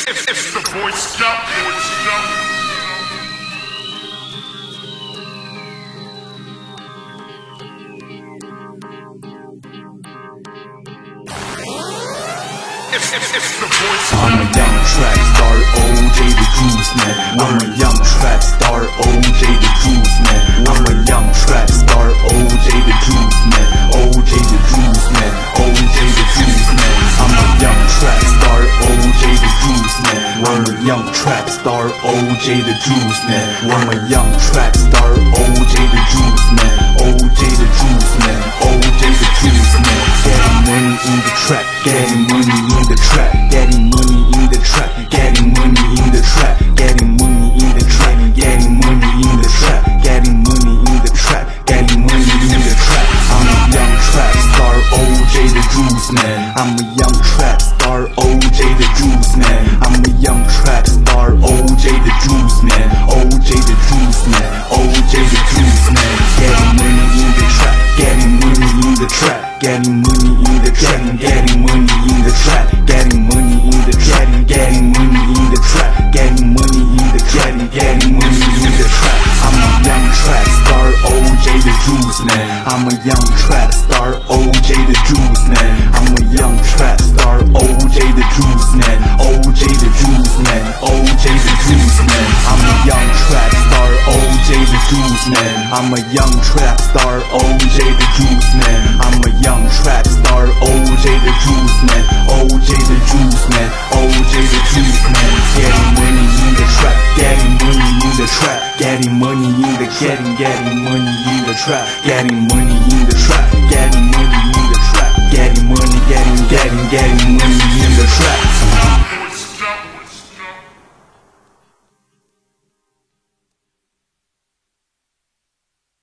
It's the Boy Scout, Boy Scout. I'm a young track star, OJ the Juice Man. I'm a young track star, OJ the Juice Man. I'm a young track star, OJ the Juice Man. OJ the Juice Man, OJ the Juice Man. I'm a young track star, OJ the Juice Man. I'm a young track star, OJ the Juice Man. I'm a young track star, OJ the Juice Man. OJ the Juice Man, OJ the Juice Man. Getting money in the trap, getting money in the trap, getting money in the trap, getting money in the trap, getting money in the trap, getting money in the trap, getting money in the trap, getting money in the trap. I'm a young trap star, OJ the Juice Man. I'm a young trap star, OJ the Juice Man. I'm a young trap star, OJ the Juice Man. OJ the Juice Man, OJ the Juice Man. Getting money in the trap, getting money in the trap, getting money in the trap, getting money in the trap, getting money in the trap, getting money in the trap, getting money in the trap, getting money in the trap. I'm a young trap star, OJ the Juice Man. I'm a young trap star, OJ the Juice Man. I'm a young trap star, OJ the Juice Man. OJ the Juice Man, OJ the Juice Man. I'm a young trap star, OJ the Juice Man. I'm a young trap star, OJ the Juice Man. I'm a young trap star, OJ the Juice Man. OJ the Juice Man, OJ the Juice Man. Getting money in the trap, getting money in the trap, getting money in the getting money in the trap, getting money in the trap, getting money in the trap, getting money, getting money in the trap.